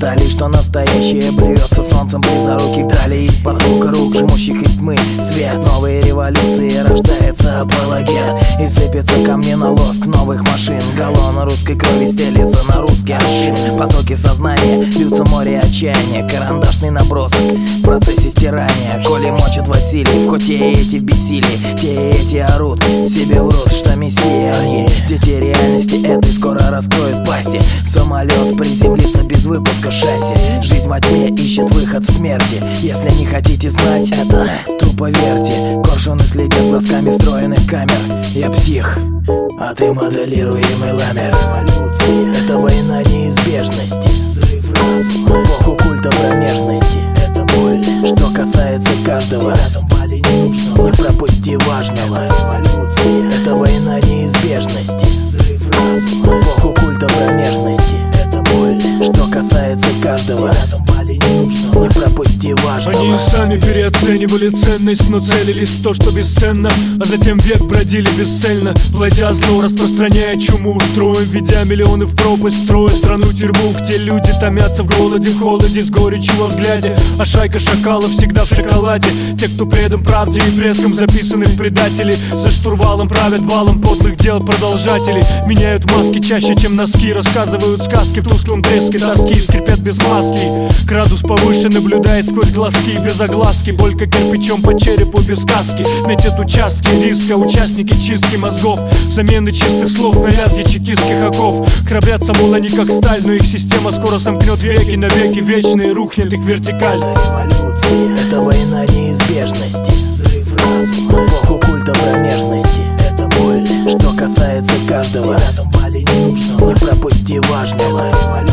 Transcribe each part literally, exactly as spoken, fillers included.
деталей, что настоящее блюется солнцем близоруких далей. Из-под рук рук, жмущих из тьмы свет новой революции рождается апологет. И сыпется ко мне на лоск новых машин. Галлон русской крови стелится на русский аршин. Потоки сознания, бьются море отчаяния. Карандашный набросок в процессе стирания. Коли мочат Василий, хоть те и эти в бессилии, те и эти орут, себе врут, что мессии они. Дети реальности этой скоро раскроют пасти. Самолет приземлится без выпуска шасси. Жизнь во тьме ищет выход в смерти. Если не хотите знать это, то поверьте. Коршуны следят глазками встроенных камер. Я псих, а ты моделируемый ламер. Это война неизбежности, взрыв разума, эпоху культа промежности. Это боль, что касается каждого. Рядом вали не нужно, не пропусти важного. Это война неизбежности, взрыв разума, эпоху культа промежности. Это боль, что касается каждого. Рядом вали не нужно, не пропусти важного. Они сами переоценивали ценность, но целились в то, что бесценно. А затем век бродили бесцельно, плодя зло, распространяя чуму. Строим, ведя миллионы в пропасть, строя страну-тюрьму, где люди томятся в голоде, в холоде, с горечью во взгляде. А шайка шакалов всегда в шоколаде. Те, кто предан правде и предкам записанных предателей, за штурвалом правят балом подлых дел продолжатели. Меняют маски чаще, чем носки, рассказывают сказки в тусклом треске тоски, скрипят без маски. Градус повыше наблюдает сквозь глазки, без огласки, болька кирпичом по черепу без каски. Метят участки риска, участники чистки мозгов, замены чистых слов на лязги чекистских оков. Храбрятся, мол, они как сталь, но их система скоро сомкнет веки, навеки вечные, рухнет их вертикаль. Это война неизбежности, взрыв разума, эпоху культа промежности. Это боль, что касается каждого. Рядом вали не нужно, не пропусти важного.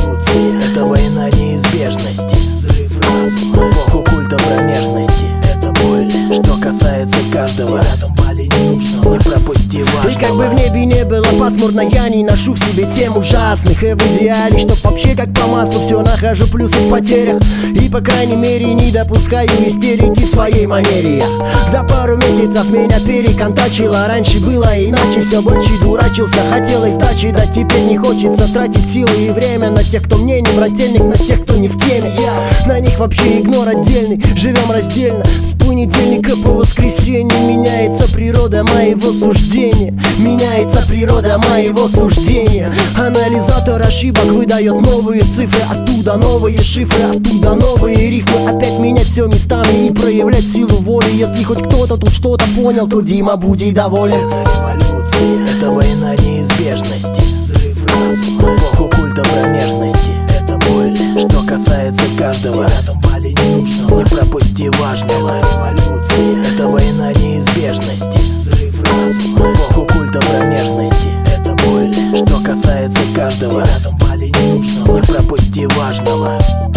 Это война неизбежности, взрыв разума, эпоху культа промежности. Это боль, что касается каждого. Рядом вали не нужно, не пропусти важного. И как бы в небе не было пасмурно, я не ношу в себе тем ужасных. И в идеале, чтоб вообще как по маслу все нахожу плюсы в потерях. И по крайней мере не допускаю истерики в своей манере. Я за пару месяцев меня переконтачило. Раньше было иначе, все больше дурачился. Хотелось дачи, да теперь не хочется тратить силы и время на тех, кто мне не брательник, на тех, кто не в теме. Я на них вообще игнор отдельный, живем раздельно. С понедельника по воскресенье меняется природа моего суждения. Меняется природа моего суждения. Анализатор ошибок выдает новые цифры. Оттуда новые шифры, оттуда новые рифмы. Опять менять все местами и проявлять силу воли. Если хоть кто-то тут что-то понял, то Дима будет доволен. Это революция, это война неизбежности, взрыв разума, эпоху культа промежности. Это боль, что касается каждого. Рядом вали не нужно, не пропусти важного. Это война неизбежности, взрыв разума, эпоху культа промежности. Это боль, что касается каждого. Рядом вали не нужно, не пропусти важного.